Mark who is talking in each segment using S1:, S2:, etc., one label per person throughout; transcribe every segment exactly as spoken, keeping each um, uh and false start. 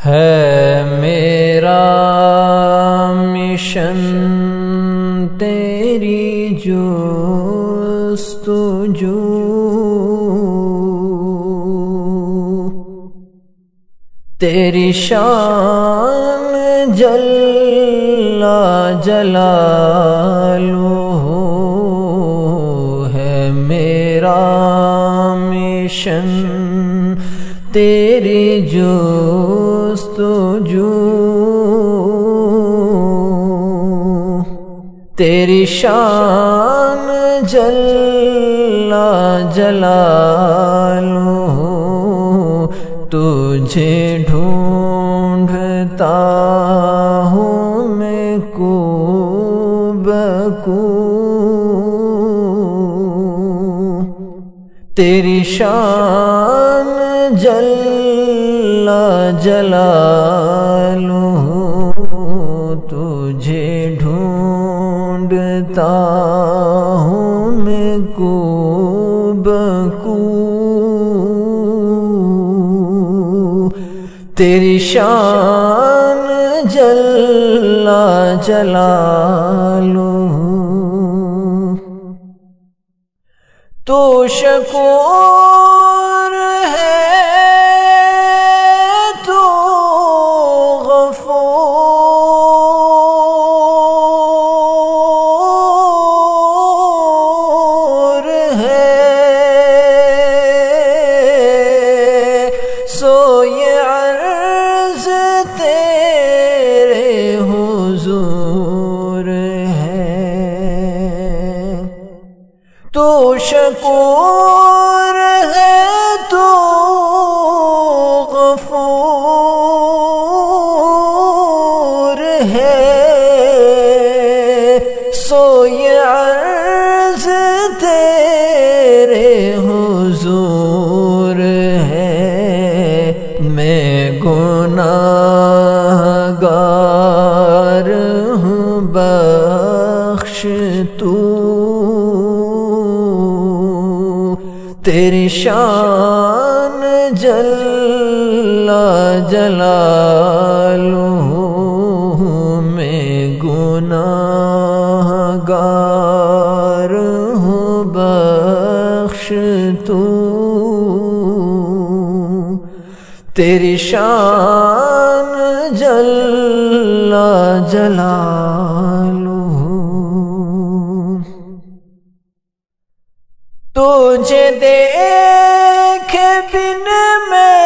S1: ہے میرا مشن تیری جستجو، تیری شان جل جلالہ ہے میرا مشن تیری جستجو، تیری شان جل جلالہ تجھے ڈھونڈتا ہوں میں کو بکو، تیری شان جل جلالہ تجھے ڈھونڈتا ہوں میں کو بکو، تیری شان جل جلالہ تو شکور ہے تو غفور ہے، سو یہ عرض تیرے حضور ہے، تو شکور ہے تو غفور ہے، سو یہ عرض تیرے حضور ہے، میں گناہگار ہوں بخش تو، تیری شان جل جلالہ میں گناہگار ہوں بخش تو، تیری شان جل جلالہ تجھے دیکھے بن میں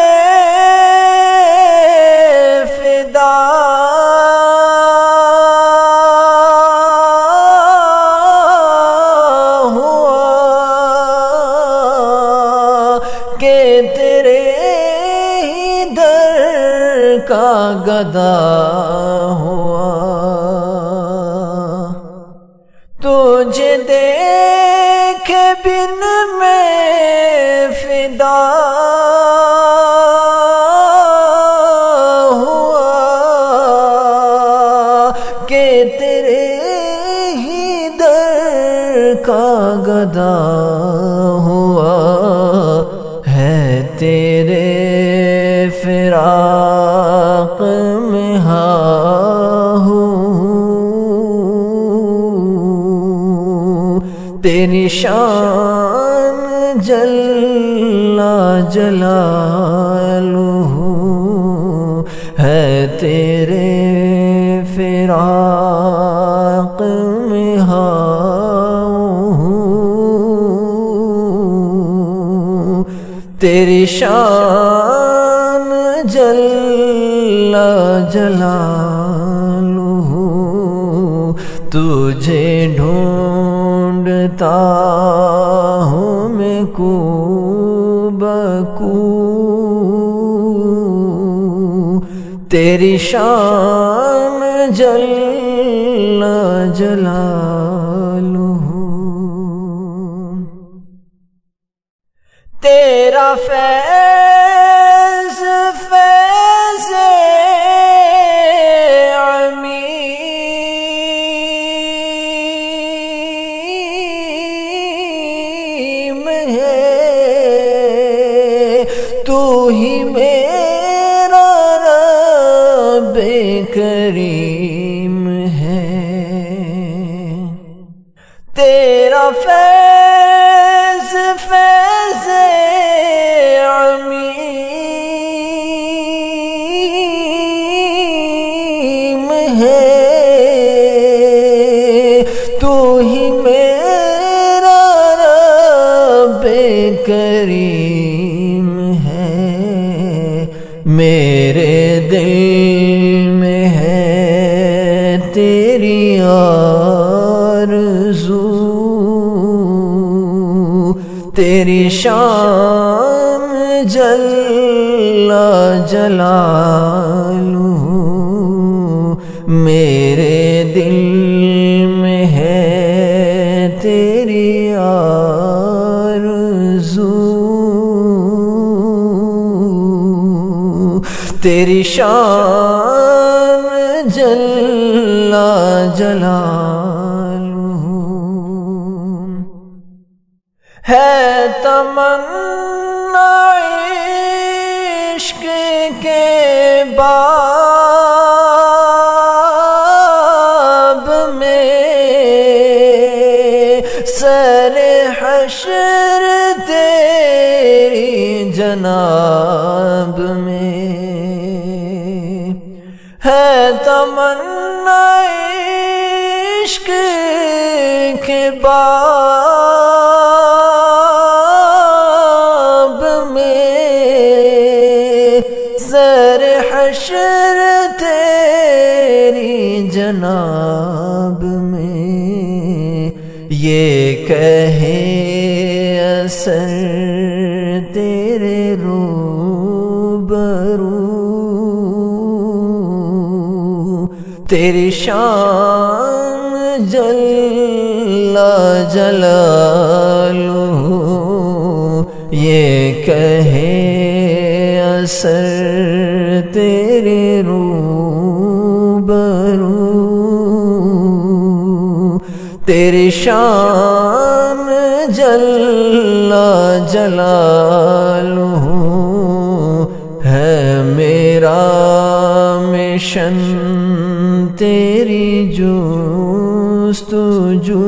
S1: فدا ہوا کہ تیرے ہی در کا گدا ہوا، تجھے دیکھ بن میں فدا ہوا کہ تیرے ہی در کا گدا ہوا، ہے تیرے فراق میں ہاں تیری شان جل جلالہ ہے، تیرے فراق میں ہوں، تیری شان جل جلالہ تجھے ڈھونڈتا ہوں میں کو بکو، تیری شان جل جلالہ تیرا فیض فیض عمیم ہے، تو ہی میرا کریم ہے، تیرا فیض فیض عمیم ہے، تو ہی میرا رب کریم ہے، میرے دل میں ہے تیری آرزو، تیری شان جل جلالہ، میرے دل میں ہے تیری آرزو، تیری شان جل جلالہ، ہے تمنا عشق کے باب میں، سر حشر تیری جناب میں، ہے تمنا عشق کے باب میں، سر حشر تیری جناب میں، یہ کہے اثر تیرے روبرو، تیری شان جل جلالہ، یہ کہے اثر تیرے روبرو، تیری شان جل جلالہ، ہے میرا مشن تیری جستجو،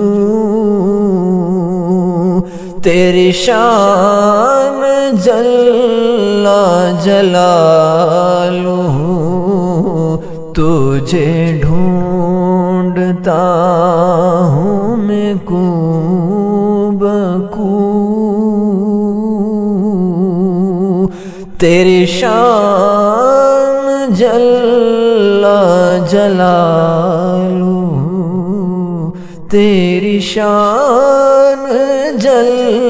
S1: تیری شان جل جلالہ، تجھے ڈھونڈتا ہوں میں کو بکو، تیری شان جل جلالہ، تیری شان جل